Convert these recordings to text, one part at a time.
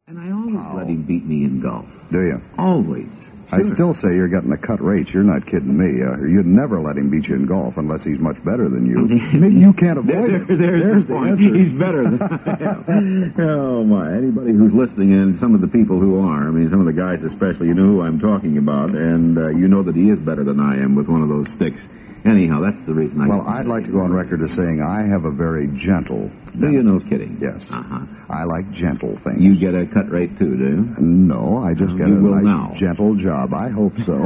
And I always let him beat me in golf. Do you? Always. I still say you're getting a cut rate. You're not kidding me. You'd never let him beat you in golf unless he's much better than you. Maybe you can't avoid it. There's the point. He's better than I am. Oh, my. Anybody who's listening, and some of the people who are, I mean, some of the guys especially, you know who I'm talking about, and you know that he is better than I am with one of those sticks. Anyhow, that's the reason I'd like to go on record as saying I have a very gentle... Do you? No kidding. Yes. I like gentle things. You get a cut rate, too, do you? No, I just get a nice, gentle job. I hope so.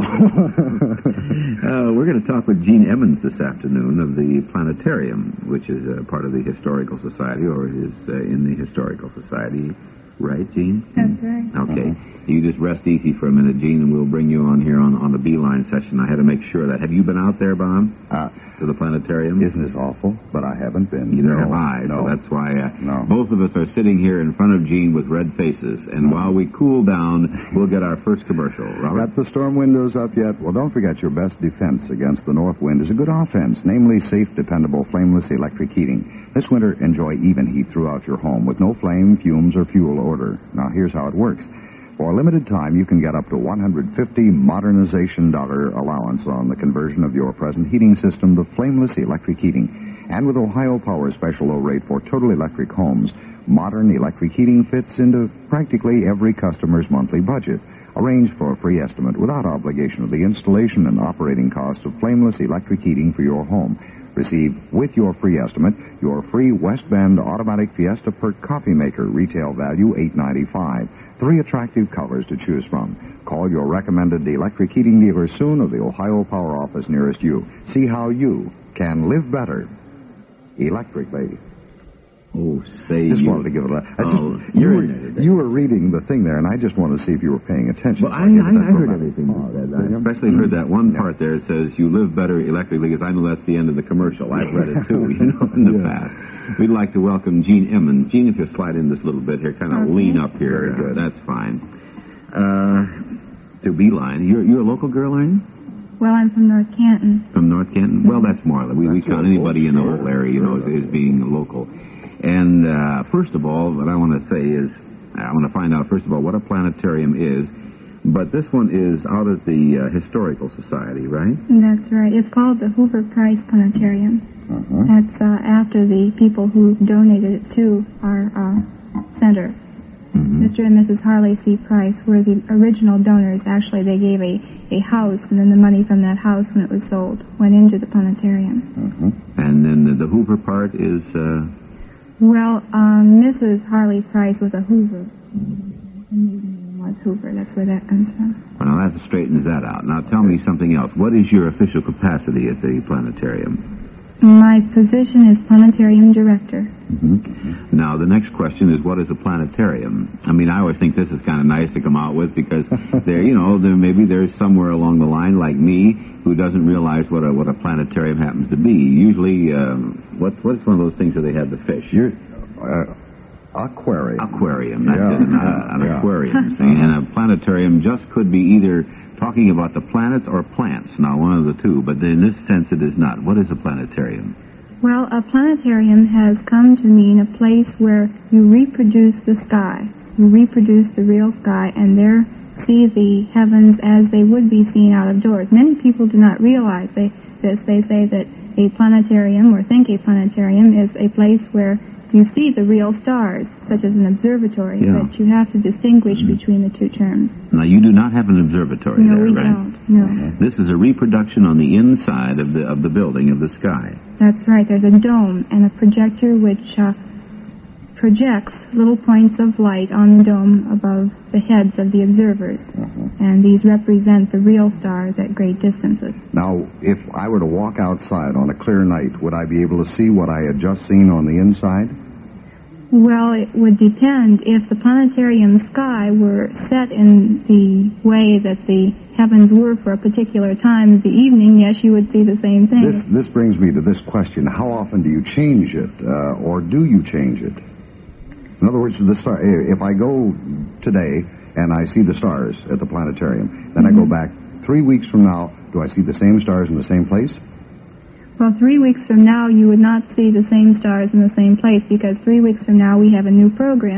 We're going to talk with Gene Emmons this afternoon of the Planetarium, which is a part of the Historical Society, or is in the Historical Society. Right, Gene? That's right. Okay. You just rest easy for a minute, Gene, and we'll bring you on here on the Beeline session. I had to make sure that. Have you been out there, Bob? To the Planetarium? Isn't this awful? But I haven't been. Neither have I. No. So that's why both of us are sitting here in front of Gene with red faces. And while we cool down, we'll get our first commercial. Robert? Got the storm windows up yet? Well, don't forget your best defense against the north wind is a good offense, namely safe, dependable, flameless electric heating. This winter, enjoy even heat throughout your home with no flame, fumes, or fuel odor. Now, here's how it works. For a limited time, you can get up to $150 modernization allowance on the conversion of your present heating system to flameless electric heating. And with Ohio Power's special low rate for total electric homes, modern electric heating fits into practically every customer's monthly budget. Arrange for a free estimate without obligation of the installation and operating cost of flameless electric heating for your home. Receive, with your free estimate, your free West Bend Automatic Fiesta Pert Coffee Maker, retail value $8.95. 3 attractive colors to choose from. Call your recommended electric heating dealer soon or the Ohio Power office nearest you. See how you can live better electrically. Oh, say just you. Wanted to give it a... You were reading the thing there, and I just wanted to see if you were paying attention. Well, I heard everything. I especially heard that one part there. It says, you live better electrically, because I know that's the end of the commercial. I've read it, too, in the past. We'd like to welcome Gene Emmons. Gene, if you slide in this little bit here, kind of lean up here. Very good. That's fine. To Beeline. You're a local girl, are you? Well, I'm from North Canton. From North Canton? Well, that's more. We count anybody in the whole area, as being local. And first of all, what I want to say is, I want to find out, first of all, what a planetarium is. But this one is out at the Historical Society, right? That's right. It's called the Hoover Price Planetarium. That's after the people who donated it to our center. Mr. and Mrs. Harley C. Price were the original donors. Actually, they gave a house, and then the money from that house, when it was sold, went into the planetarium. And then the Hoover part is... Well, Mrs. Harley Price was a Hoover. Was Hoover. That's where that comes from. Well, now that straightens that out. Now tell me something else. What is your official capacity at the planetarium? My position is planetarium director. Now, the next question is, what is a planetarium? I mean, I always think this is kind of nice to come out with, because maybe there's somewhere along the line, like me, who doesn't realize what a planetarium happens to be. Usually, what's one of those things where they have the fish? Aquarium. Aquarium. That's it. An aquarium. See? And a planetarium just could be either talking about the planets or plants. Now, one of the two, but in this sense it is not. What is a planetarium? Well, a planetarium has come to mean a place where you reproduce the sky. You reproduce the real sky, and there see the heavens as they would be seen out of doors. Many people do not realize this. They say that a planetarium, or think a planetarium, is a place where you see the real stars, such as an observatory, but you have to distinguish between the two terms. Now, you do not have an observatory there, right? No, we don't. No. This is a reproduction on the inside of the building, of the sky. That's right. There's a dome and a projector which projects little points of light on the dome above the heads of the observers. And these represent the real stars at great distances. Now, if I were to walk outside on a clear night, would I be able to see what I had just seen on the inside? Well, it would depend. If the planetarium sky were set in the way that the heavens were for a particular time of the evening, yes, you would see the same thing. This brings me to this question. How often do you change it, or do you change it? In other words, if I go today and I see the stars at the planetarium, then I go back 3 weeks from now, do I see the same stars in the same place? Well, 3 weeks from now, you would not see the same stars in the same place, because 3 weeks from now we have a new program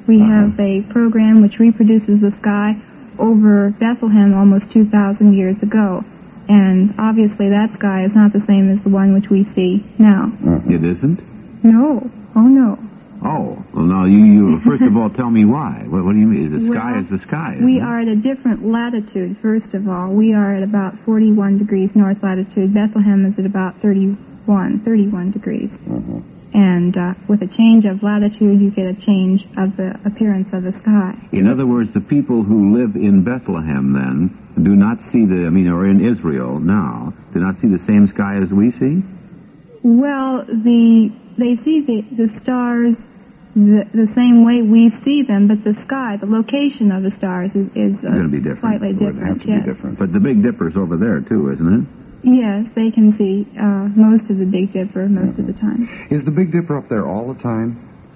We have a program which reproduces the sky over Bethlehem almost 2,000 years ago. And obviously that sky is not the same as the one which we see now. It isn't? No. Oh, no. Oh, well, now you first of all tell me why. What do you mean? The sky is the sky. We are at a different latitude, first of all. We are at about 41 degrees north latitude. Bethlehem is at about 31 degrees. And with a change of latitude, you get a change of the appearance of the sky. In other words, the people who live in Bethlehem then do not see or in Israel now, do not see the same sky as we see? Well, they see the stars the same way we see them, but the sky, the location of the stars is going to be different. Slightly different. It would have to be different. But the Big Dipper's over there too, isn't it? Yes, they can see most of the Big Dipper most of the time. Is the Big Dipper up there all the time?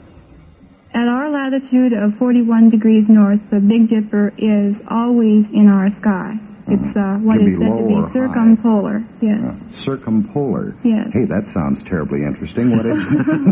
At our latitude of 41 degrees north, the Big Dipper is always in our sky. It's what is said to be circumpolar. Yes. Circumpolar. Yes. Hey, that sounds terribly interesting. What is?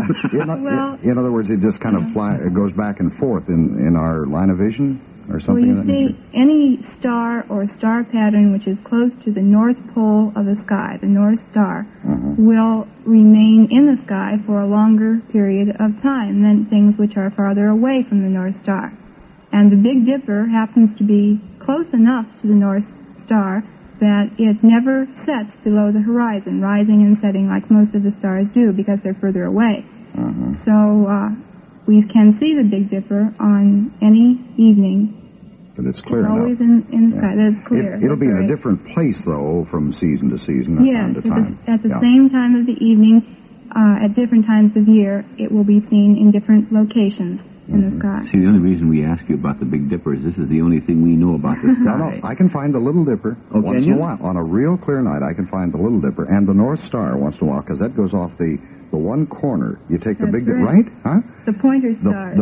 In other words, it just kind of it goes back and forth in our line of vision, or something. Well, you see, any star or star pattern which is close to the North Pole of the sky, the North Star, will remain in the sky for a longer period of time than things which are farther away from the North Star. And the Big Dipper happens to be close enough to the North Star that it never sets below the horizon, rising and setting like most of the stars do because they're further away. So we can see the Big Dipper on any evening. But it's clear enough. Always in the sky. That's clear. It'll be in a different place, though, from season to season, time to time. At the same time of the evening, at different times of year, it will be seen in different locations in the sky. See, the only reason we ask you about the Big Dipper is this is the only thing we know about the sky. No, I can find the Little Dipper once in a while. On a real clear night, I can find the Little Dipper and the North Star once in a while, because that goes off the one corner. You take the Big Dipper, right? Huh? The pointer stars.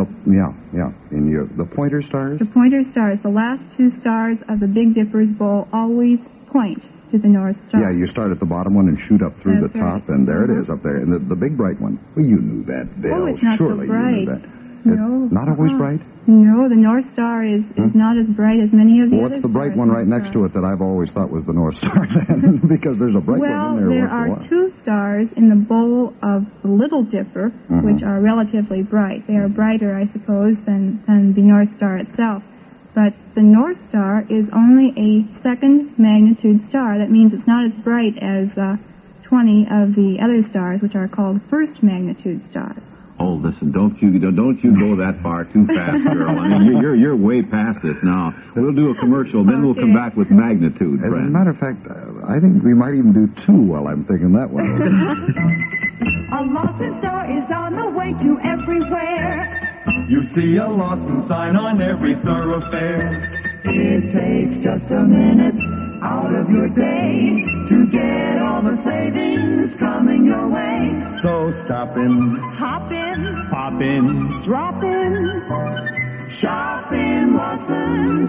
The pointer stars? The pointer stars. The last two stars of the Big Dipper's bowl always point to the North Star. Yeah, you start at the bottom one and shoot up through the top, and there it is up there. And the big bright one. Well, you knew that, Bill. Oh, it's not Surely so bright. You knew that. No. Not always bright? No, the North Star is not as bright as many of the other What's the bright stars one right next to it that I've always thought was the North Star then? Because there's a bright one in there. Well, there are two stars in the bowl of the Little Dipper, which are relatively bright. They are brighter, I suppose, than the North Star itself. But the North Star is only a second magnitude star. That means it's not as bright as 20 of the other stars, which are called first magnitude stars. Oh, listen! Don't you go that far too fast, girl. I mean, you're way past this now. We'll do a commercial, then we'll come back with magnitude. As a matter of fact, I think we might even do two while I'm thinking that one. A lost star is on the way to everywhere. You see a lost sign on every thoroughfare. It takes just a minute out of your day to get all the savings coming your way. So stop in, hop in, pop in, drop in, shop in Lawson's.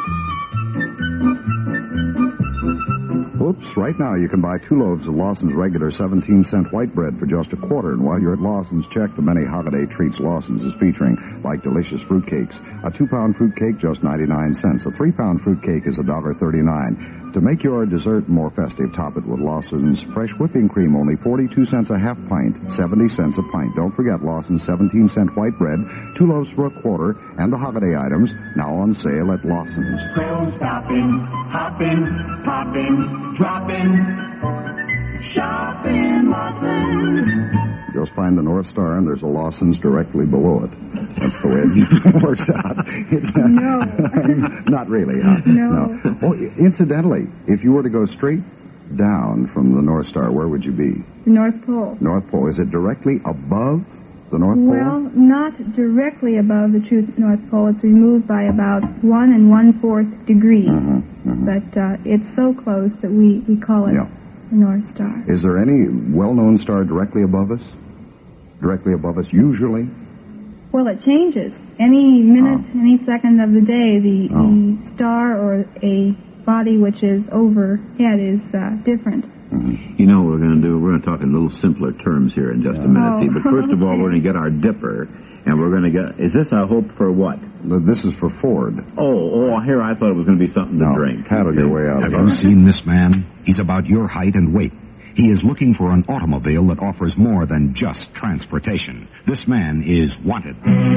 Oops, right now you can buy 2 loaves of Lawson's regular 17-cent white bread for just $0.25. And while you're at Lawson's, check the many holiday treats Lawson's is featuring, like delicious fruitcakes. A 2-pound fruitcake, just 99 cents. A 3-pound fruitcake is $1.39. To make your dessert more festive, top it with Lawson's fresh whipping cream, only 42 cents a half pint, 70 cents a pint. Don't forget Lawson's 17-cent white bread, 2 loaves for $0.25, and the holiday items now on sale at Lawson's. So stop in, hop in, pop in, drop in, shop in Lawson's. Just find the North Star, and there's a Lawson's directly below it. That's the way it works out. No. Not really, huh? No. Oh, incidentally, if you were to go straight down from the North Star, where would you be? The North Pole. North Pole. Is it directly above the North Pole? Well, not directly above the true North Pole. It's removed by about 1 1/4 degrees. But it's so close that we call it the North Star. Is there any well-known star directly above us? Directly above us, usually? Well, it changes. Any minute, any second of the day, the star or a body which is overhead is different. You know what we're going to do? We're going to talk in a little simpler terms here in just a minute. See, but first of all, we're going to get our dipper, and we're going to get... Is this, I hope, for what? This is for Ford. Oh, here I thought it was going to be something to drink. Paddle your way out. Have you seen this man? He's about your height and weight. He is looking for an automobile that offers more than just transportation. This man is wanted.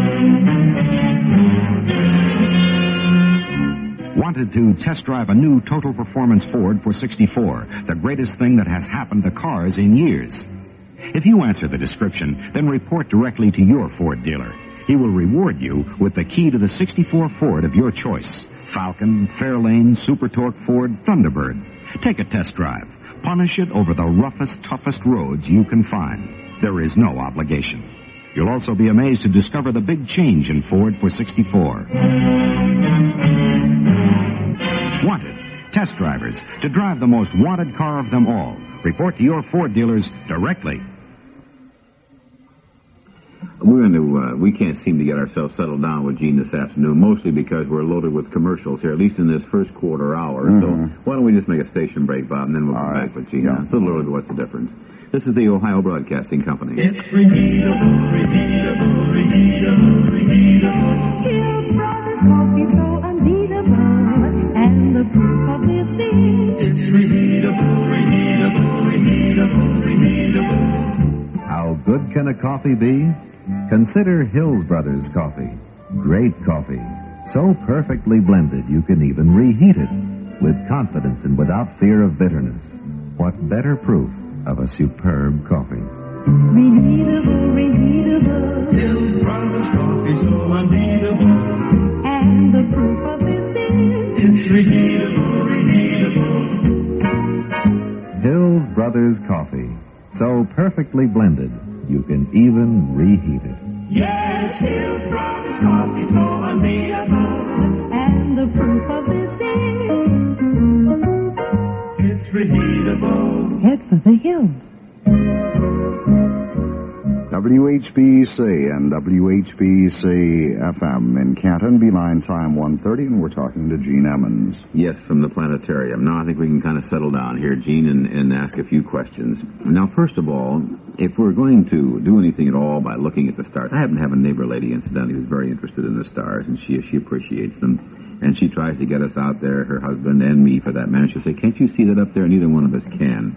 Wanted to test drive a new Total Performance Ford for 64, the greatest thing that has happened to cars in years. If you answer the description, then report directly to your Ford dealer. He will reward you with the key to the 64 Ford of your choice. Falcon, Fairlane, Super Torque Ford, Thunderbird. Take a test drive. Punish it over the roughest, toughest roads you can find. There is no obligation. You'll also be amazed to discover the big change in Ford for 64. Wanted. Test drivers to drive the most wanted car of them all. Report to your Ford dealers directly. We can't seem to get ourselves settled down with Gene this afternoon, mostly because we're loaded with commercials here, at least in this first quarter hour. So why don't we just make a station break, Bob, and then we'll come back with Gene. Yeah. So, Lord, what's the difference? This is the Ohio Broadcasting Company. It's reheatable, reheatable, reheatable, reheatable. Hill's Brothers Coffee so unbeatable, and the proof of this is it's reheatable, reheatable, reheatable, reheatable. How good can a coffee be? Consider Hills Brothers Coffee. Great coffee. So perfectly blended you can even reheat it with confidence and without fear of bitterness. What better proof of a superb coffee? Reheatable, reheatable. Hills Brothers Coffee so unbeatable. And the proof of this is it's reheatable, reheatable. Hills Brothers Coffee. So perfectly blended, you can even reheat it. Yes, Hills Brothers Coffee so unbeatable. And the proof of this is it's reheatable. Head for the hills. WHBC and WHBC FM in Canton, Beeline time 1:30, and we're talking to Gene Emmons. Yes, from the planetarium. Now I think we can kind of settle down here, Gene, and ask a few questions. Now, first of all, if we're going to do anything at all by looking at the stars, I happen to have a neighbor lady, incidentally, who's very interested in the stars, and she appreciates them. And she tries to get us out there, her husband and me, for that matter. She'll say, "Can't you see that up there?" Neither one of us can.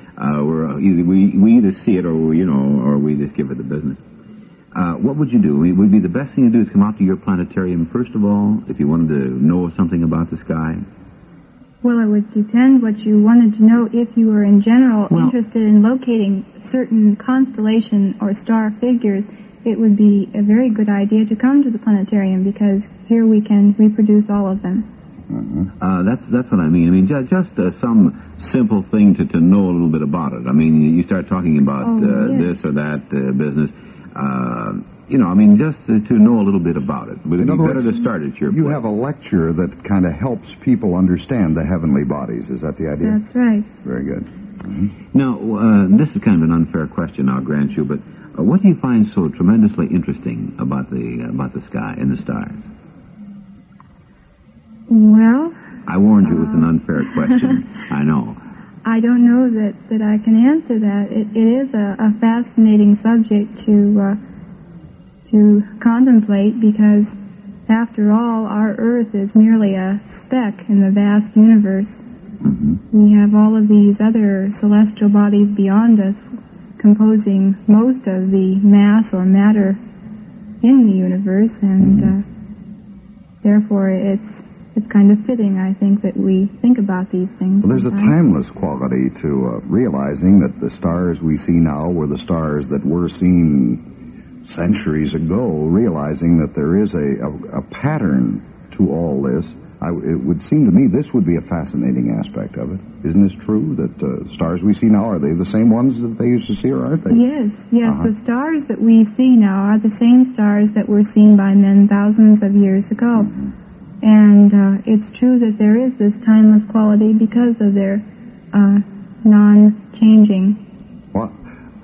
We either see it or we just give it the business. What would you do? I mean, would be the best thing to do is come out to your planetarium first of all, if you wanted to know something about the sky? Well, it would depend what you wanted to know. If you were in general interested in locating certain constellation or star figures, it would be a very good idea to come to the planetarium, because here we can reproduce all of them. That's what I mean. I mean, just some simple thing to know a little bit about it. I mean, you start talking about this or that business. I mean, just to know a little bit about it. Would it be better to start at your place? You have a lecture that kind of helps people understand the heavenly bodies. Is that the idea? That's right. Very good. Now, this is kind of an unfair question, I'll grant you, but what do you find so tremendously interesting about the sky and the stars? Well, I warned you it was an unfair question. I know. I don't know that I can answer that. It is a fascinating subject to contemplate, because, after all, our Earth is merely a speck in the vast universe. We have all of these other celestial bodies beyond us composing most of the mass or matter in the universe, and therefore it's kind of fitting, I think, that we think about these things. Well, there's a timeless quality to realizing that the stars we see now were the stars that were seen centuries ago, realizing that there is a pattern to all this. It would seem to me this would be a fascinating aspect of it. Isn't this true, that stars we see now, are they the same ones that they used to see, or aren't they? Yes. The stars that we see now are the same stars that were seen by men thousands of years ago. And it's true that there is this timeless quality because of their non-changing. Well,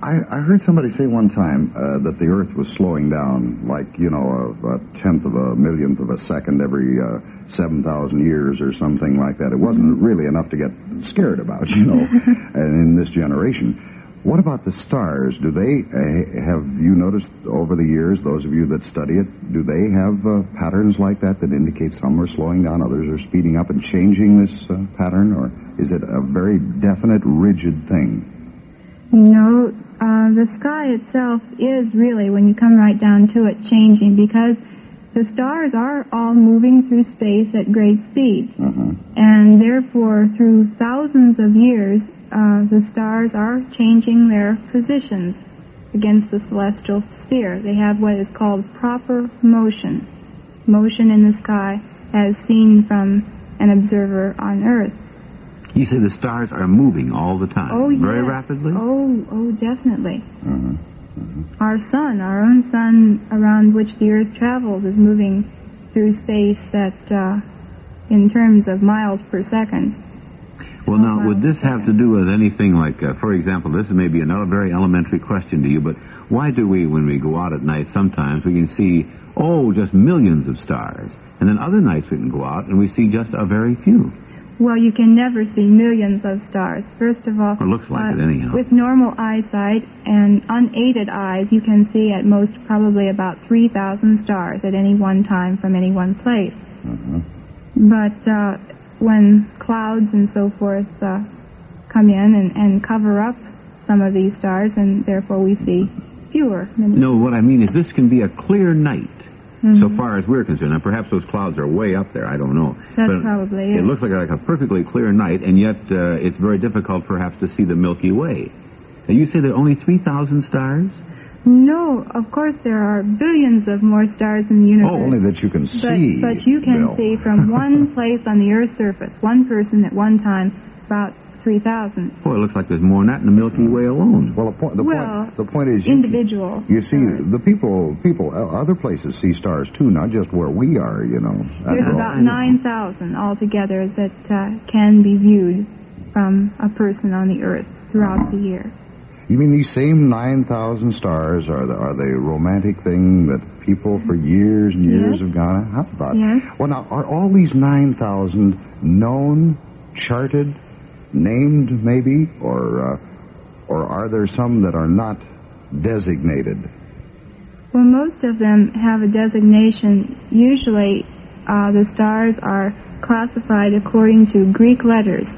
I heard somebody say one time that the Earth was slowing down, like, a tenth of a millionth of a second every 7,000 years or something like that. It wasn't really enough to get scared about, in this generation. What about the stars? Do they, have you noticed over the years, those of you that study it, do they have patterns like that indicate some are slowing down, others are speeding up and changing this pattern, or is it a very definite, rigid thing? No, the sky itself is really, when you come right down to it, changing, because the stars are all moving through space at great speed. And therefore, through thousands of years, the stars are changing their positions against the celestial sphere. They have what is called proper motion in the sky as seen from an observer on Earth. You say the stars are moving all the time, very rapidly? Oh, definitely. Our sun, our own sun around which the Earth travels, is moving through space at, in terms of miles per second. Well, now, would this have to do with anything like, for example, this may be another very elementary question to you, but why do we, when we go out at night, sometimes we can see, just millions of stars, and then other nights we can go out and we see just a very few? Well, you can never see millions of stars. First of all, it looks like it anyhow. With normal eyesight and unaided eyes, you can see at most probably about 3,000 stars at any one time from any one place. But when clouds and so forth come in and cover up some of these stars, and therefore we see fewer. No, what I mean is this can be a clear night. So far as we're concerned. Now, perhaps those clouds are way up there. I don't know. That's probably it. It looks like a perfectly clear night, and yet it's very difficult, perhaps, to see the Milky Way. And you say there are only 3,000 stars? No, of course there are billions of more stars in the universe. Only that you can see. But you can see from one place on the Earth's surface, one person at one time, about 3,000. Boy, it looks like there's more than that in the Milky Way alone. Well, the point is, individual. You see, the people, other places see stars too, not just where we are. There's about 9,000 altogether that can be viewed from a person on the Earth throughout the year. You mean these same 9,000 stars are the romantic thing that people for years and years have gone? How about? Yes. Well, now, are all these 9,000 known, charted, named maybe, or are there some that are not designated? Well, most of them have a designation. Usually, the stars are classified according to Greek letters.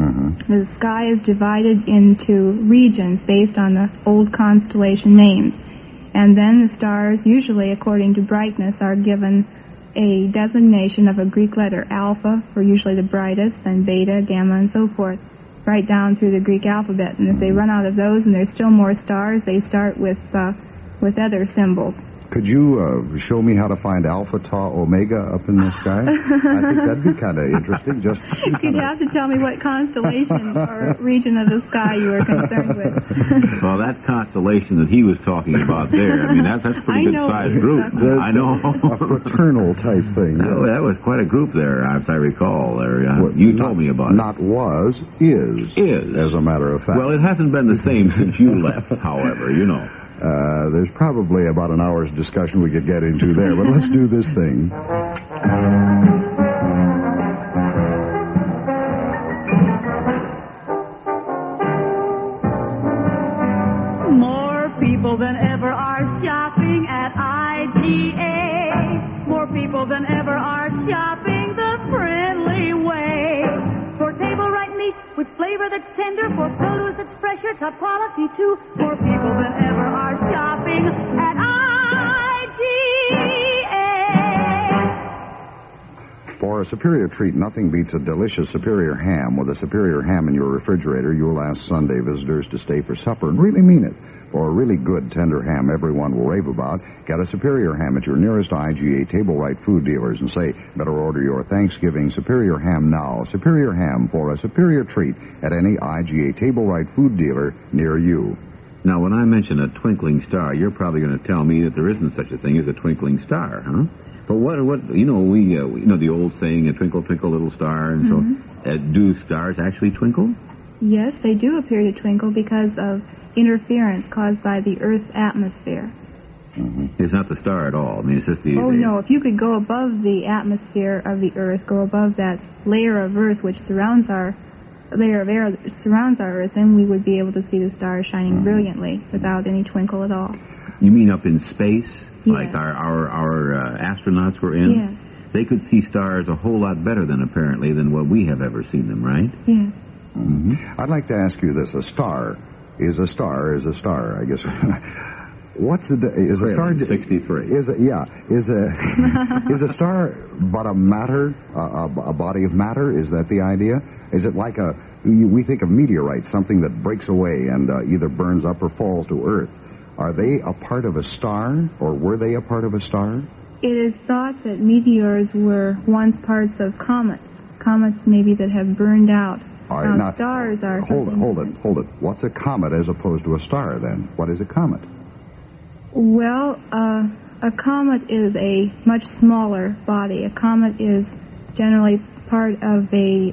The sky is divided into regions based on the old constellation names. And then the stars, usually according to brightness, are given a designation of a Greek letter, alpha, for usually the brightest, and beta, gamma, and so forth, right down through the Greek alphabet. And if they run out of those and there's still more stars, they start with other symbols. Could you show me how to find Alpha, Tau, Omega up in the sky? I think that'd be kind of interesting. You'd have to tell me what constellation or region of the sky you were concerned with. Well, that constellation that he was talking about there, I mean, that's a pretty good-sized group. I know. A fraternal type thing. That was quite a group there, as I recall. You told me about it. Not was, is. As a matter of fact. Well, it hasn't been the same since you left, however, There's probably about an hour's discussion we could get into there, but let's do this thing. More people than ever are shopping at IGA. More people than ever are shopping the friendly way. For table right meat with flavor that's tender, for produce that's fresher, top quality too. More people than ever are shopping at IGA. For a superior treat, nothing beats a delicious Superior ham. With a Superior ham in your refrigerator, you'll ask Sunday visitors to stay for supper and really mean it. For a really good, tender ham everyone will rave about, get a Superior ham at your nearest IGA Table Right food dealers and say, better order your Thanksgiving Superior ham now. Superior ham for a superior treat at any IGA Table Right food dealer near you. Now, when I mention a twinkling star, you're probably going to tell me that there isn't such a thing as a twinkling star, huh? But what we know the old saying, a twinkle, twinkle, little star, and so do stars actually twinkle? Yes, they do appear to twinkle because of interference caused by the Earth's atmosphere. It's not the star at all. I mean, it's just the... No, if you could go above the atmosphere of the Earth, go above that layer of Earth which surrounds our... layer of air that surrounds our Earth, then we would be able to see the stars shining brilliantly without any twinkle at all. You mean up in space? Yes. Like our astronauts were in? Yes. They could see stars a whole lot better than what we have ever seen them, right? Yes. I'd like to ask you this. A star is a star, I guess. What's the... Is a star... 63. Is a star but a matter, a body of matter? Is that the idea? Is it like we think of meteorites, something that breaks away and either burns up or falls to Earth. Are they a part of a star, or were they a part of a star? It is thought that meteors were once parts of comets. Comets maybe that have burned out. All right, now, stars are... Hold it. What's a comet as opposed to a star, then? What is a comet? Well, a comet is a much smaller body. A comet is generally part of a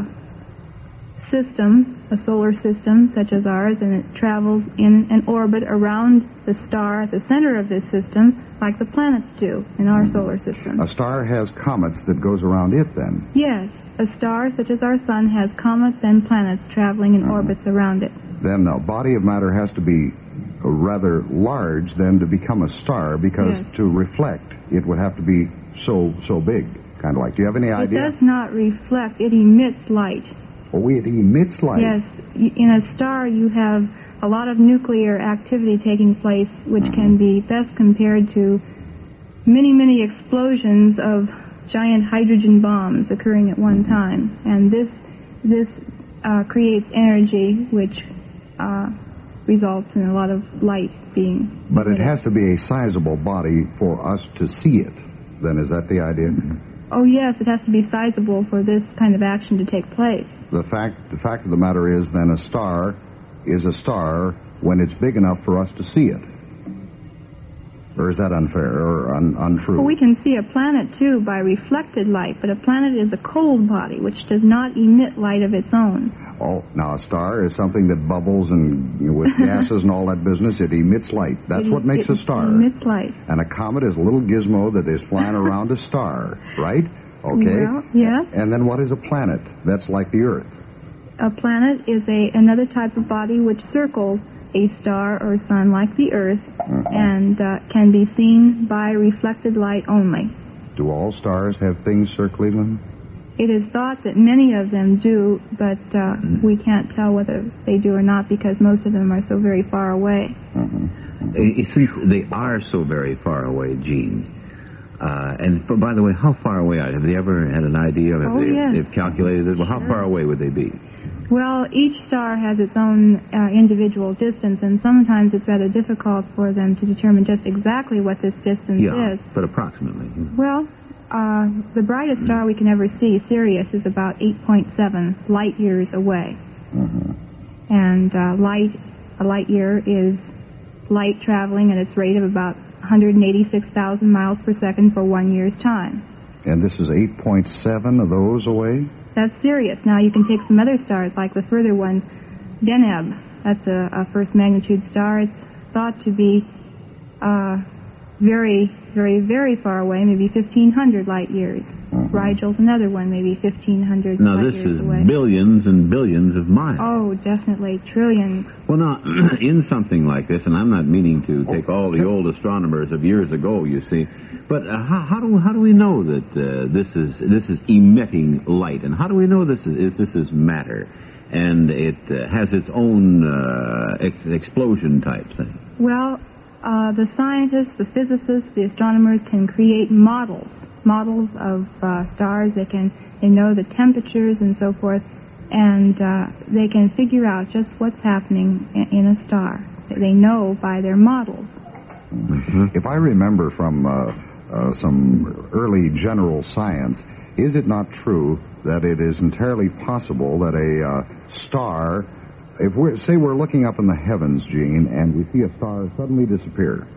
system, a solar system such as ours, and it travels in an orbit around the star at the center of this system, like the planets do in our solar system. A star has comets that goes around it, then? Yes. A star such as our sun has comets and planets traveling in orbits around it. Then a body of matter has to be rather large then to become a star, because to reflect it would have to be so big, kind of like. Do you have any idea? It does not reflect. It emits light. Oh, it emits light. Yes. In a star you have a lot of nuclear activity taking place, which can be best compared to many explosions of giant hydrogen bombs occurring at one time. And this creates energy which results in a lot of light being... But it has to be a sizable body for us to see it, then. Is that the idea? Oh, yes, it has to be sizable for this kind of action to take place. The fact of the matter is, then, a star is a star when it's big enough for us to see it. Or is that unfair or untrue? Well, we can see a planet, too, by reflected light, but a planet is a cold body, which does not emit light of its own. Oh, now a star is something that bubbles and with gases and all that business. It emits light. That's what makes a star. It emits light. And a comet is a little gizmo that is flying around a star, right? Okay. Well, yes. And then what is a planet? That's like the Earth. A planet is another type of body which circles a star or sun like the Earth, and can be seen by reflected light only. Do all stars have things circling them? It is thought that many of them do, but we can't tell whether they do or not, because most of them are so very far away. Since they are so very far away, Gene, and by the way, how far away are they? Have they ever had an idea? They've calculated it? Well, how far away would they be? Well, each star has its own individual distance, and sometimes it's rather difficult for them to determine just exactly what this distance is. But approximately. Well, the brightest star we can ever see, Sirius, is about 8.7 light years away. And a light year is light traveling at its rate of about 186,000 miles per second for 1 year's time. And this is 8.7 of those away? That's Sirius. Now, you can take some other stars, like the further one, Deneb. That's a first magnitude star. It's thought to be very, very, very far away, maybe 1,500 light years. Rigel's another one, maybe 1,500 now, light this years is away. Billions and billions of miles. Oh, definitely. Trillions. Well, now, in something like this, and I'm not meaning to take all the old astronomers of years ago, you see, but how do we know that this is emitting light, and how do we know this is matter, and it has its own explosion type thing? Well, the scientists, the physicists, the astronomers can create models of stars. They know the temperatures and so forth, and they can figure out just what's happening in a star. They know by their models. If I remember from some early general science, is it not true that it is entirely possible that a star, if we're looking up in the heavens, Gene, and we see a star suddenly disappear,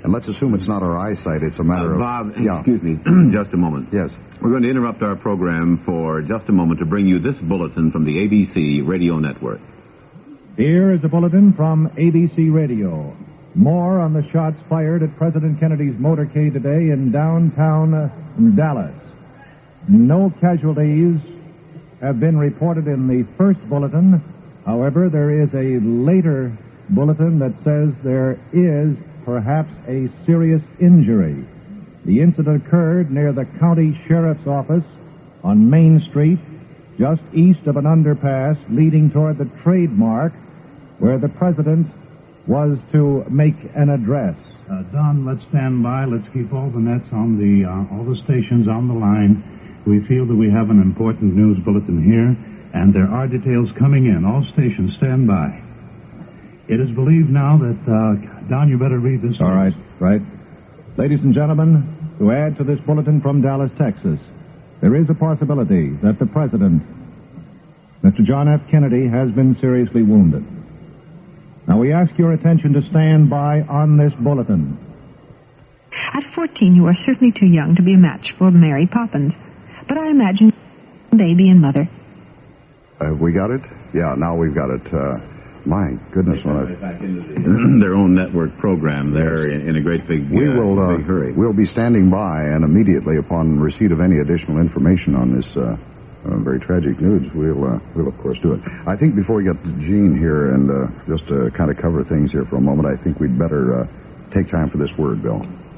And let's assume it's not our eyesight. It's a matter of... Bob, Yeah. excuse me, just a moment. Yes. We're going to interrupt our program for just a moment to bring you this bulletin from the ABC Radio Network. Here is a bulletin from ABC Radio. More on the shots fired at President Kennedy's motorcade today in downtown Dallas. No casualties have been reported in the first bulletin. However, there is a later bulletin that says there is perhaps a serious injury. The incident occurred near the county sheriff's office on Main Street, just east of an underpass leading toward the trademark, where the president was to make an address. Don, let's stand by. Let's keep all the nets on all the stations on the line. We feel that we have an important news bulletin here, and there are details coming in. All stations stand by. It is believed now that, Don, you better read this. All right. Ladies and gentlemen, to add to this bulletin from Dallas, Texas, there is a possibility that the president, Mr. John F. Kennedy, has been seriously wounded. Now, we ask your attention to stand by on this bulletin. At 14, you are certainly too young to be a match for Mary Poppins. But I imagine baby and mother. Have we got it? Yeah, now we've got it. My goodness. Their own network program there in a great big big hurry. We'll be standing by, and immediately upon receipt of any additional information on this very tragic news, we'll of course do it. I think before we get to Gene here and just to kind of cover things here for a moment, I think we'd better take time for this word, Bill.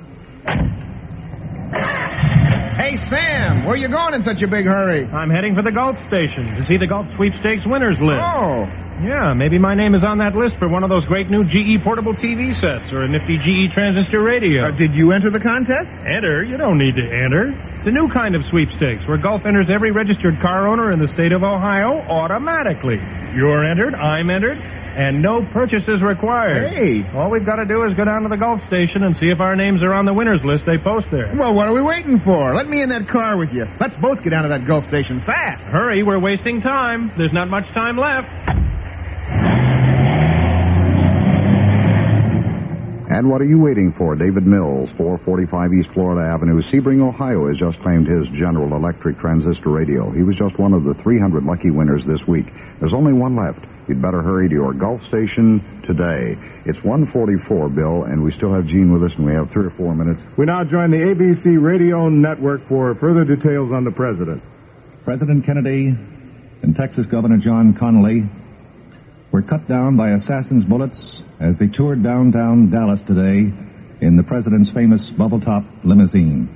Hey, Sam, where you going in such a big hurry? I'm heading for the golf station to see the golf sweepstakes winners list. Oh. Yeah, maybe my name is on that list for one of those great new GE portable TV sets or a nifty GE transistor radio. Did you enter the contest? Enter? You don't need to enter. It's a new kind of sweepstakes where golf enters every registered car owner in the state of Ohio automatically. You're entered, I'm entered, and no purchase is required. Hey. All we've got to do is go down to the golf station and see if our names are on the winners list they post there. Well, what are we waiting for? Let me in that car with you. Let's both get down to that golf station fast. Hurry, we're wasting time. There's not much time left. And what are you waiting for? David Mills, 445 East Florida Avenue, Sebring, Ohio, has just claimed his General Electric transistor radio. He was just one of the 300 lucky winners this week. There's only one left. You'd better hurry to your Gulf station today. It's 1:44, Bill, and we still have Gene with us, and we have 3 or 4 minutes. We now join the ABC Radio Network for further details on the president. President Kennedy and Texas Governor John Connally were cut down by assassins' bullets as they toured downtown Dallas today in the president's famous bubble-top limousine.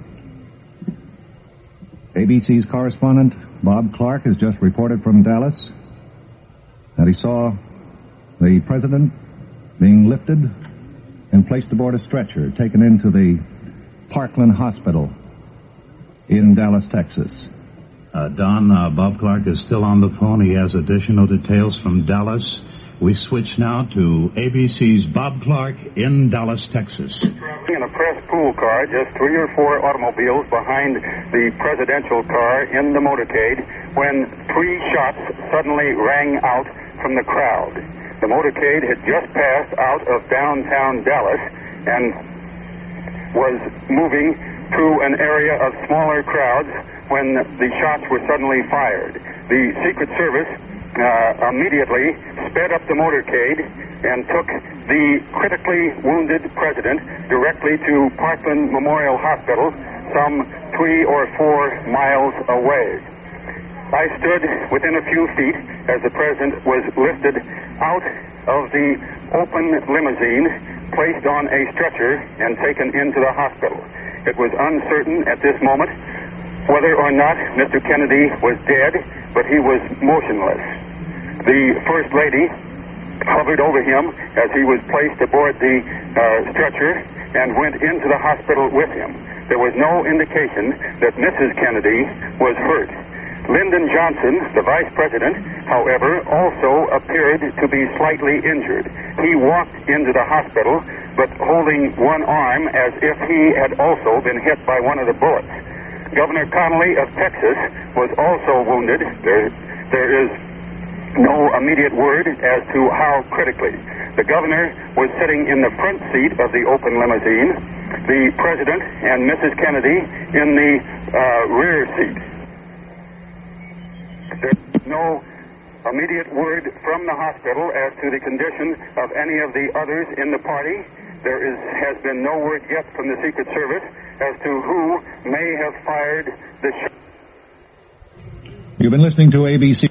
ABC's correspondent Bob Clark has just reported from Dallas that he saw the president being lifted and placed aboard a stretcher, taken into the Parkland Hospital in Dallas, Texas. Don, Bob Clark is still on the phone. He has additional details from Dallas. We switch now to ABC's Bob Clark in Dallas, Texas. In a press pool car, just 3 or 4 automobiles behind the presidential car in the motorcade, when 3 shots suddenly rang out from the crowd. The motorcade had just passed out of downtown Dallas and was moving through an area of smaller crowds when the shots were suddenly fired. The Secret Service immediately sped up the motorcade and took the critically wounded president directly to Parkland Memorial Hospital, some 3 or 4 miles away. I stood within a few feet as the president was lifted out of the open limousine, placed on a stretcher, and taken into the hospital. It was uncertain at this moment whether or not Mr. Kennedy was dead, but he was motionless. The First Lady hovered over him as he was placed aboard the stretcher and went into the hospital with him. There was no indication that Mrs. Kennedy was hurt. Lyndon Johnson, the vice president, however, also appeared to be slightly injured. He walked into the hospital, but holding one arm as if he had also been hit by one of the bullets. Governor Connally of Texas was also wounded. There is no immediate word as to how critically. The governor was sitting in the front seat of the open limousine, the president and Mrs. Kennedy in the rear seat. There's no immediate word from the hospital as to the condition of any of the others in the party. There has been no word yet from the Secret Service as to who may have fired the shot. You've been listening to ABC.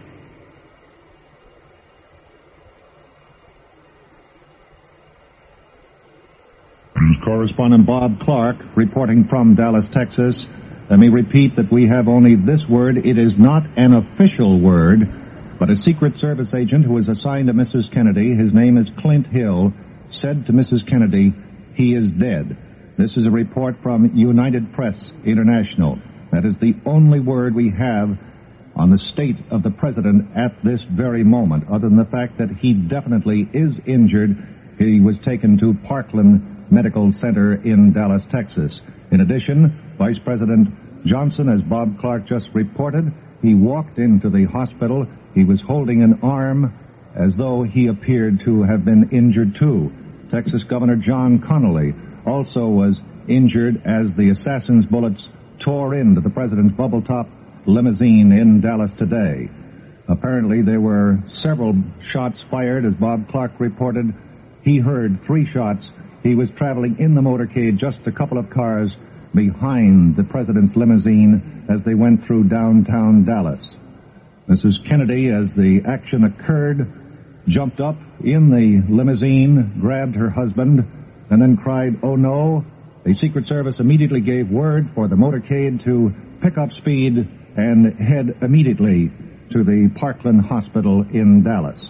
Correspondent Bob Clark reporting from Dallas, Texas. Let me repeat that we have only this word. It is not an official word, but a Secret Service agent who is assigned to Mrs. Kennedy, his name is Clint Hill, said to Mrs. Kennedy, he is dead. This is a report from United Press International. That is the only word we have on the state of the president at this very moment, other than the fact that he definitely is injured. He was taken to Parkland Medical Center in Dallas, Texas. In addition, Vice President Johnson, as Bob Clark just reported, he walked into the hospital. He was holding an arm as though he appeared to have been injured too. Texas Governor John Connally also was injured as the assassin's bullets tore into the president's bubble-top limousine in Dallas today. Apparently there were several shots fired, as Bob Clark reported. He heard 3 shots. He was traveling in the motorcade just a couple of cars behind the president's limousine as they went through downtown Dallas. Mrs. Kennedy, as the action occurred, jumped up in the limousine, grabbed her husband, and then cried, "Oh no!" The Secret Service immediately gave word for the motorcade to pick up speed and head immediately to the Parkland Hospital in Dallas.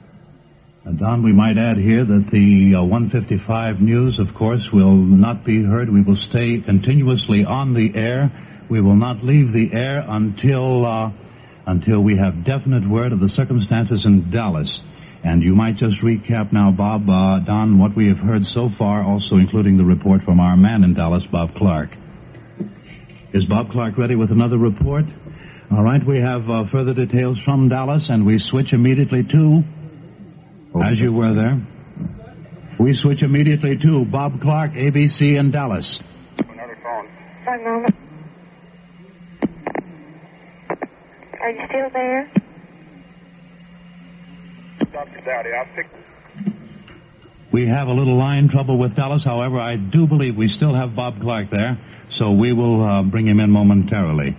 Don, we might add here that the 155 news, of course, will not be heard. We will stay continuously on the air. We will not leave the air until we have definite word of the circumstances in Dallas. And you might just recap now, Bob, Don, what we have heard so far, also including the report from our man in Dallas, Bob Clark. Is Bob Clark ready with another report? All right, we have further details from Dallas, and we switch immediately to... As you were there. We switch immediately to Bob Clark, ABC in Dallas. Another phone. One moment. Are you still there? Dr. Dowdy, I'll pick... We have a little line trouble with Dallas. However, I do believe we still have Bob Clark there, so we will bring him in momentarily.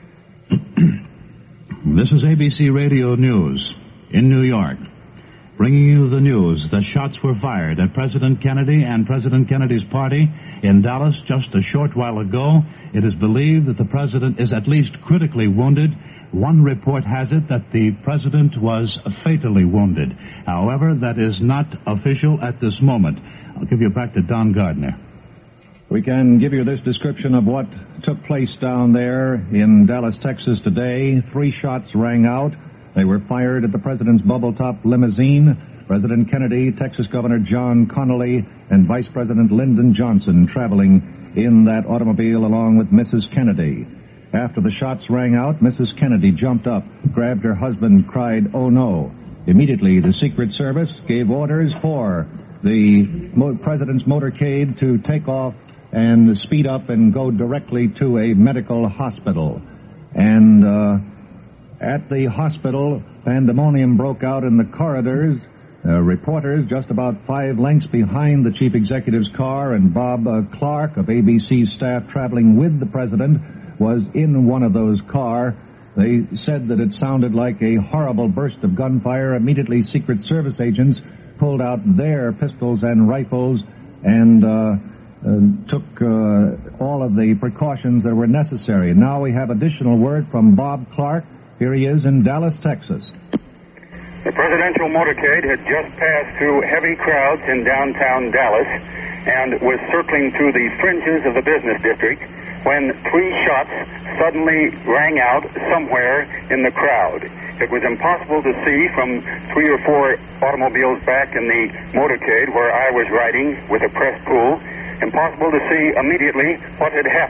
This is ABC Radio News in New York, bringing you the news that shots were fired at President Kennedy and President Kennedy's party in Dallas just a short while ago. It is believed that the president is at least critically wounded. One report has it that the president was fatally wounded. However, that is not official at this moment. I'll give you back to Don Gardner. We can give you this description of what took place down there in Dallas, Texas today. 3 shots rang out. They were fired at the president's bubble-top limousine. President Kennedy, Texas Governor John Connally, and Vice President Lyndon Johnson traveling in that automobile along with Mrs. Kennedy. After the shots rang out, Mrs. Kennedy jumped up, grabbed her husband, cried, "Oh no!" Immediately, the Secret Service gave orders for the president's motorcade to take off and speed up and go directly to a medical hospital. And at the hospital, pandemonium broke out in the corridors. Reporters just about 5 lengths behind the chief executive's car, and Bob Clark of ABC's staff traveling with the president was in one of those cars. They said that it sounded like a horrible burst of gunfire. Immediately, Secret Service agents pulled out their pistols and rifles and took all of the precautions that were necessary. Now we have additional word from Bob Clark. Here he is in Dallas, Texas. The presidential motorcade had just passed through heavy crowds in downtown Dallas and was circling through the fringes of the business district when 3 shots suddenly rang out somewhere in the crowd. It was impossible to see from 3 or 4 automobiles back in the motorcade where I was riding with a press pool. Impossible to see immediately what had happened.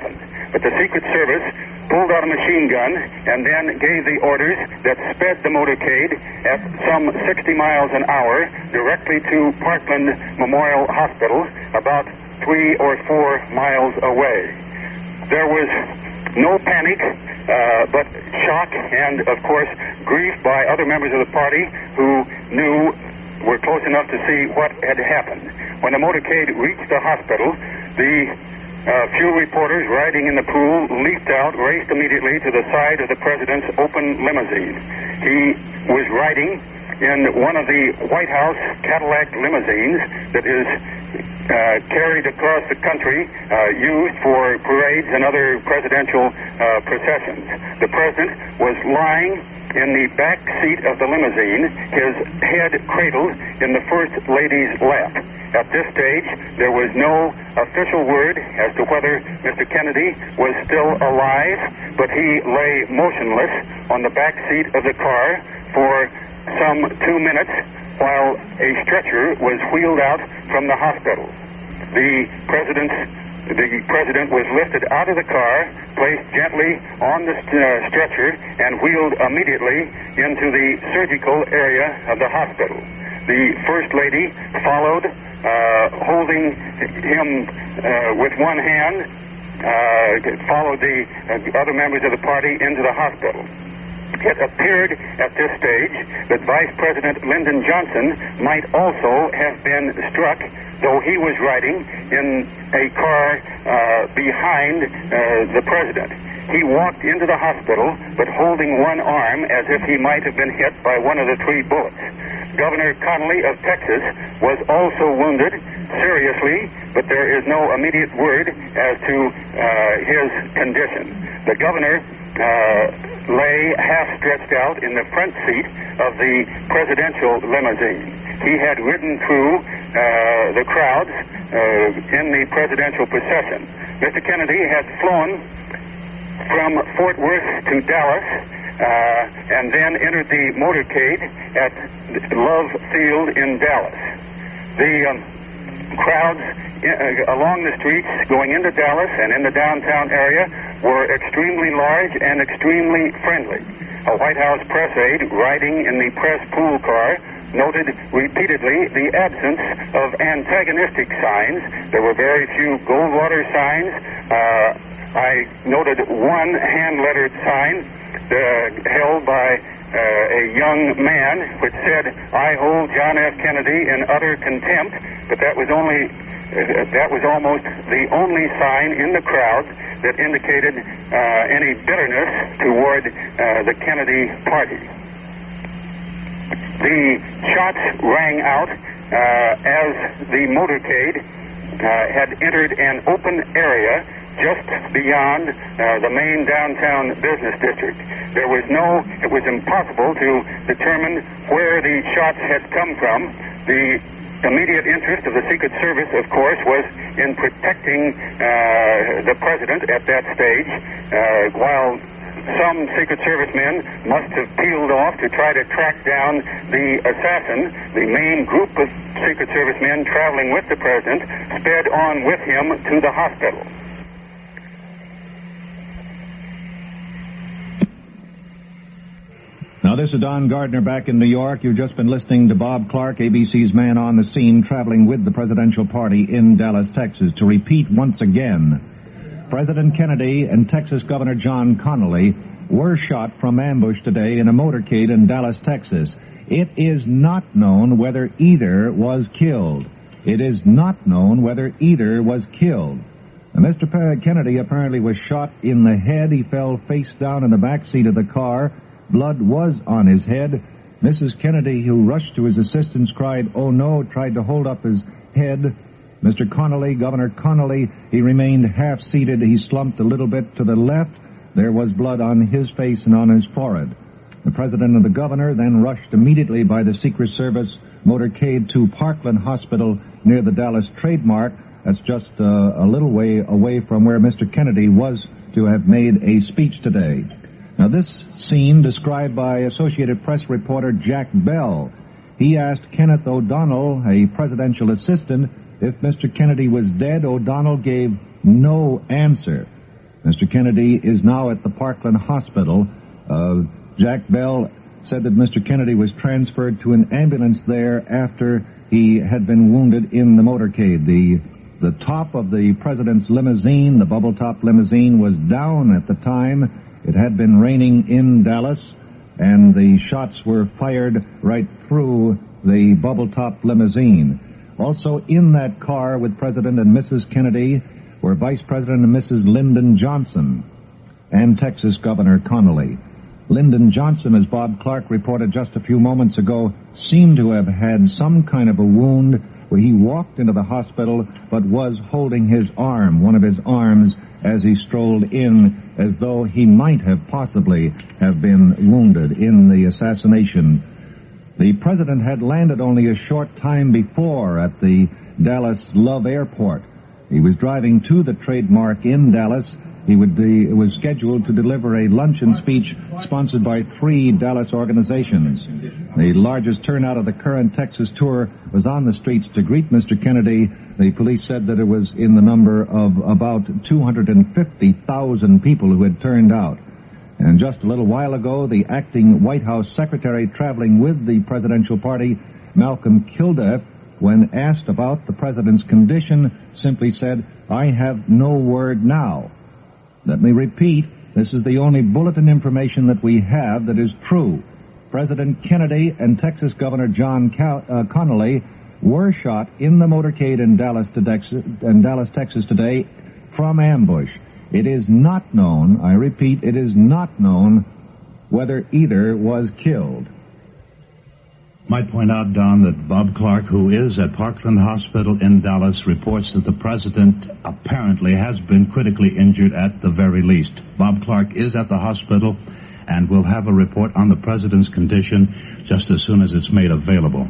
But the Secret Service pulled out a machine gun and then gave the orders that sped the motorcade at some 60 miles an hour directly to Parkland Memorial Hospital, about 3 or 4 miles away. There was no panic, but shock and, of course, grief by other members of the party who were close enough to see what had happened. When the motorcade reached the hospital, the few reporters riding in the pool leaped out, raced immediately to the side of the president's open limousine. He was riding in one of the White House Cadillac limousines that is carried across the country, used for parades and other presidential processions. The president was lying in the back seat of the limousine, his head cradled in the First Lady's lap. At this stage, there was no official word as to whether Mr. Kennedy was still alive, but he lay motionless on the back seat of the car for some 2 minutes while a stretcher was wheeled out from the hospital. The president was lifted out of the car, placed gently on the stretcher, and wheeled immediately into the surgical area of the hospital. The First Lady followed, holding him with one hand, followed the other members of the party into the hospital. It appeared at this stage that Vice President Lyndon Johnson might also have been struck, though he was riding in a car behind the president. He walked into the hospital, but holding one arm as if he might have been hit by one of the 3 bullets. Governor Connally of Texas was also wounded seriously, but there is no immediate word as to his condition. The governor lay half stretched out in the front seat of the presidential limousine. He had ridden through the crowds in the presidential procession. Mr. Kennedy had flown from Fort Worth to Dallas and then entered the motorcade at Love Field in Dallas. The crowds along the streets going into Dallas and in the downtown area were extremely large and extremely friendly. A White House press aide riding in the press pool car noted repeatedly the absence of antagonistic signs. There were very few Goldwater signs. I noted one hand-lettered sign held by a young man which said, "I hold John F. Kennedy in utter contempt," but that was almost the only sign in the crowd that indicated any bitterness toward the Kennedy party. The shots rang out as the motorcade had entered an open area just beyond the main downtown business district. It was impossible to determine where the shots had come from. The immediate interest of the Secret Service, of course, was in protecting the president at that stage, while some Secret Service men must have peeled off to try to track down the assassin. The main group of Secret Service men traveling with the president sped on with him to the hospital. Now, this is Don Gardner back in New York. You've just been listening to Bob Clark, ABC's man on the scene, traveling with the presidential party in Dallas, Texas. To repeat once again, President Kennedy and Texas Governor John Connally were shot from ambush today in a motorcade in Dallas, Texas. It is not known whether either was killed. It is not known whether either was killed. Now, Mr. Kennedy apparently was shot in the head. He fell face down in the back seat of the car. Blood was on his head. Mrs. Kennedy, who rushed to his assistance, cried, "Oh no," tried to hold up his head. Mr. Connally, Governor Connally, he remained half-seated. He slumped a little bit to the left. There was blood on his face and on his forehead. The president and the governor then rushed immediately by the Secret Service motorcade to Parkland Hospital near the Dallas Trademark. That's just a little way away from where Mr. Kennedy was to have made a speech today. Now, this scene described by Associated Press reporter Jack Bell. He asked Kenneth O'Donnell, a presidential assistant, if Mr. Kennedy was dead. O'Donnell gave no answer. Mr. Kennedy is now at the Parkland Hospital. Jack Bell said that Mr. Kennedy was transferred to an ambulance there after he had been wounded in the motorcade. The top of the president's limousine, the bubble-top limousine, was down at the time. It had been raining in Dallas, and the shots were fired right through the bubble-top limousine. Also in that car with President and Mrs. Kennedy were Vice President and Mrs. Lyndon Johnson and Texas Governor Connally. Lyndon Johnson, as Bob Clark reported just a few moments ago, seemed to have had some kind of a wound where he walked into the hospital but was holding his arm, one of his arms, as he strolled in, as though he might have possibly have been wounded in the assassination. The president had landed only a short time before at the Dallas Love Airport. He was driving to the Trademark in Dallas. He was scheduled to deliver a luncheon speech sponsored by 3 Dallas organizations. The largest turnout of the current Texas tour was on the streets to greet Mr. Kennedy. The police said that it was in the number of about 250,000 people who had turned out. And just a little while ago, the acting White House secretary traveling with the presidential party, Malcolm Kilduff, when asked about the president's condition, simply said, "I have no word now." Let me repeat, this is the only bulletin information that we have that is true. President Kennedy and Texas Governor John Connally were shot in the motorcade in Dallas, Texas today from ambush. It is not known, I repeat, it is not known whether either was killed. Might point out, Don, that Bob Clark, who is at Parkland Hospital in Dallas, reports that the president apparently has been critically injured at the very least. Bob Clark is at the hospital, and we'll have a report on the president's condition just as soon as it's made available.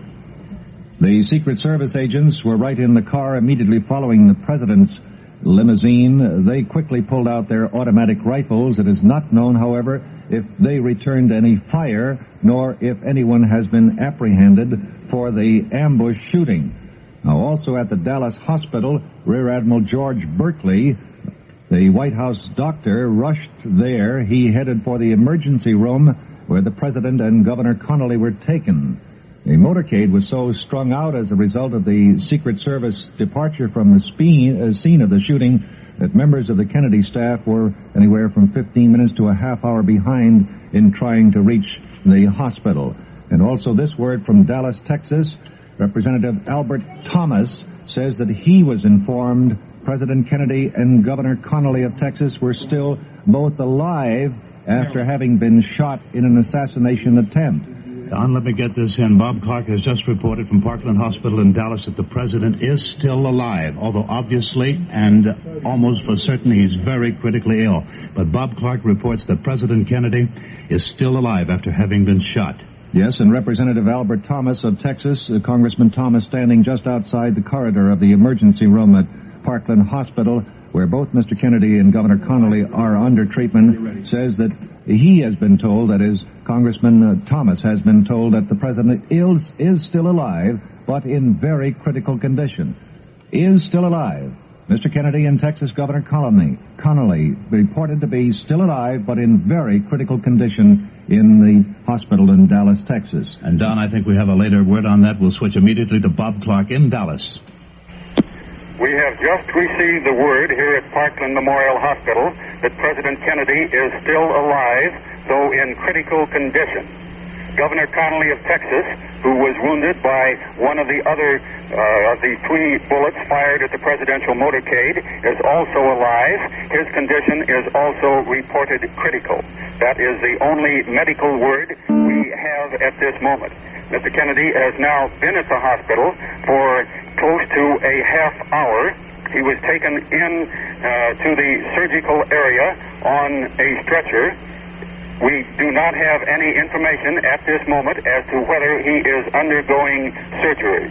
The Secret Service agents were right in the car immediately following the president's limousine. They quickly pulled out their automatic rifles. It is not known, however, if they returned any fire, nor if anyone has been apprehended for the ambush shooting. Now, also at the Dallas hospital, Rear Admiral George Berkeley, the White House doctor, rushed there. He headed for the emergency room where the president and Governor Connally were taken. The motorcade was so strung out as a result of the Secret Service departure from the scene of the shooting that members of the Kennedy staff were anywhere from 15 minutes to a half hour behind in trying to reach the hospital. And also this word from Dallas, Texas, Representative Albert Thomas says that he was informed President Kennedy and Governor Connally of Texas were still both alive after having been shot in an assassination attempt. Don, let me get this in. Bob Clark has just reported from Parkland Hospital in Dallas that the president is still alive, although obviously and almost for certain he's very critically ill. But Bob Clark reports that President Kennedy is still alive after having been shot. Yes, and Representative Albert Thomas of Texas, Congressman Thomas, standing just outside the corridor of the emergency room at Parkland Hospital, where both Mr. Kennedy and Governor Connally are under treatment, says that he has been told, that is, Congressman Thomas has been told that the president is still alive, but in very critical condition. Is still alive. Mr. Kennedy and Texas Governor Connally reported to be still alive, but in very critical condition in the hospital in Dallas, Texas. And, Don, I think we have a later word on that. We'll switch immediately to Bob Clark in Dallas. We have just received the word here at Parkland Memorial Hospital that President Kennedy is still alive, though in critical condition. Governor Connally of Texas, who was wounded by one of the other of the 3 bullets fired at the presidential motorcade, is also alive. His condition is also reported critical. That is the only medical word we have at this moment. Mr. Kennedy has now been at the hospital for close to a half hour. He was taken in to the surgical area on a stretcher. We do not have any information at this moment as to whether he is undergoing surgery.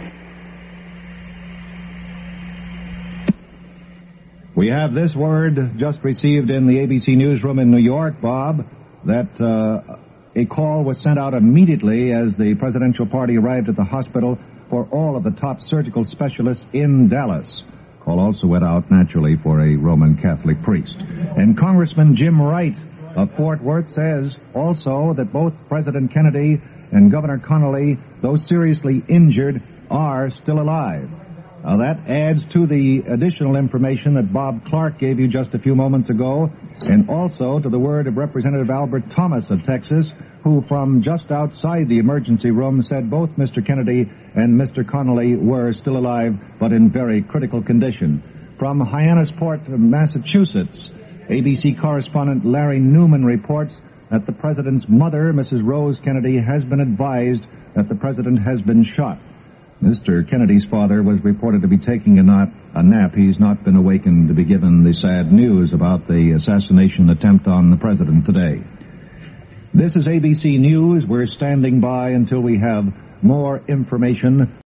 We have this word just received in the ABC newsroom in New York, Bob, that a call was sent out immediately as the presidential party arrived at the hospital for all of the top surgical specialists in Dallas. Call also went out, naturally, for a Roman Catholic priest. And Congressman Jim Wright of Fort Worth says also that both President Kennedy and Governor Connolly, though seriously injured, are still alive. Now, that adds to the additional information that Bob Clark gave you just a few moments ago, and also to the word of Representative Albert Thomas of Texas, who from just outside the emergency room said both Mr. Kennedy and Mr. Connolly were still alive, but in very critical condition. From Hyannisport, Massachusetts, ABC correspondent Larry Newman reports that the President's mother, Mrs. Rose Kennedy, has been advised that the President has been shot. Mr. Kennedy's father was reported to be taking a nap. He's not been awakened to be given the sad news about the assassination attempt on the President today. This is ABC News. We're standing by until we have more information.